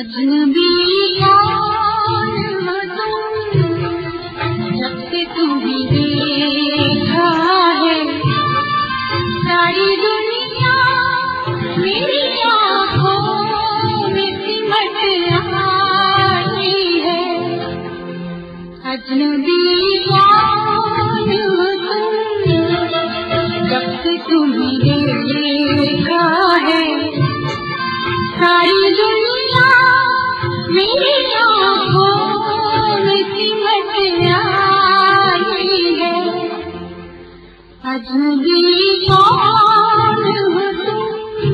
अजनबी कौन हो तुम, जब से तुम्हें देखा है सारी दुनिया मेरी आँखों में सिमट आई है। अजनबी कौन हो तुम, जब से तुम्हें देखा है सारी दुनिया मेरी आँखों में सिमट आई है। अजनबी कौन हो तुम।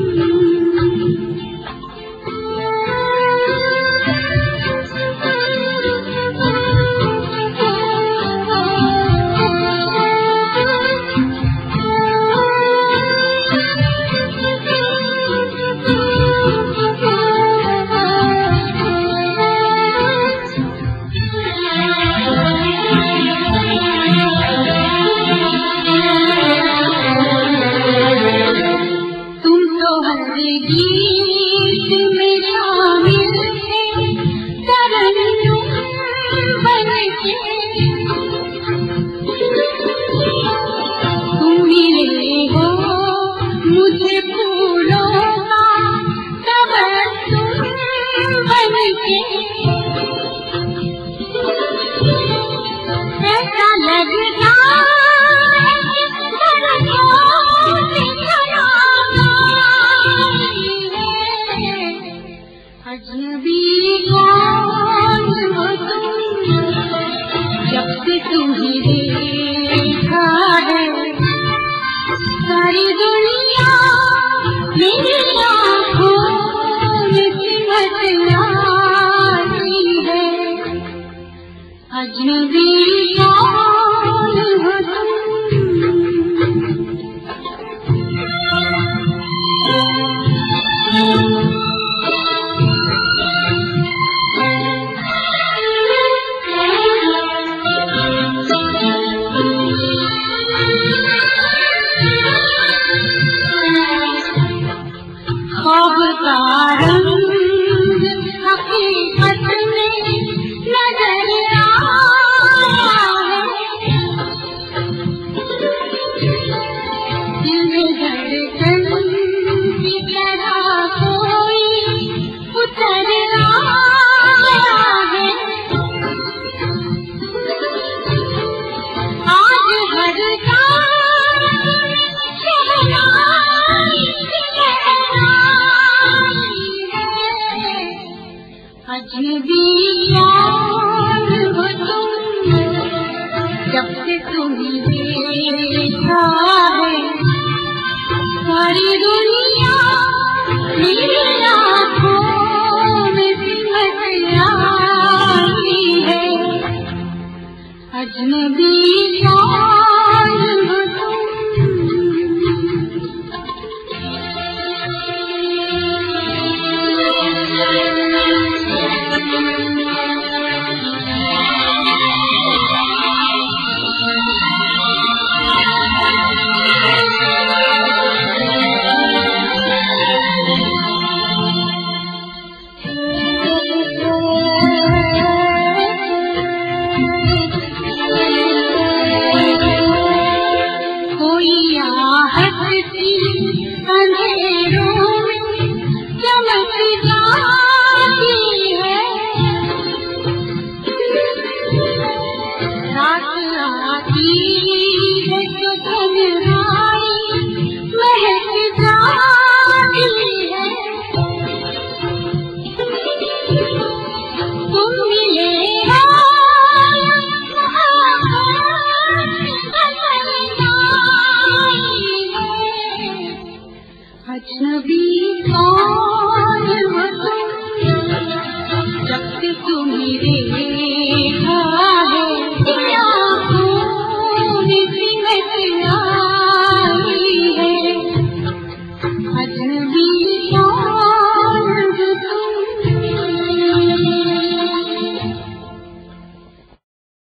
गीत में शामिल थे तरन्नुम बनके, तुम मिले हो मुझे फूलों का तबस्सुम बनके। ऐसा लगता अजनबी कौन हो तुम, जब से तुम्हें देखा है सारी दुनिया मेरी आँखों में सिमट आई है। अजनबी कौन हो तुम। ख्वाब का रंग हकीकत में नजर आया है, दिल में धड़कन की तरह कोई उतर आया है। आज हर अजनबी कौन हो तुम, जब से तुम्हें देखा है सारी दुनिया मेरी आँखों में सिमट आई है। अजनबी कौन हो तुम। कोई आहट सी अंधेरों में चमक जाती है, रात आती है तो तन्हाई महक जाती है। तुम मिले अजनबी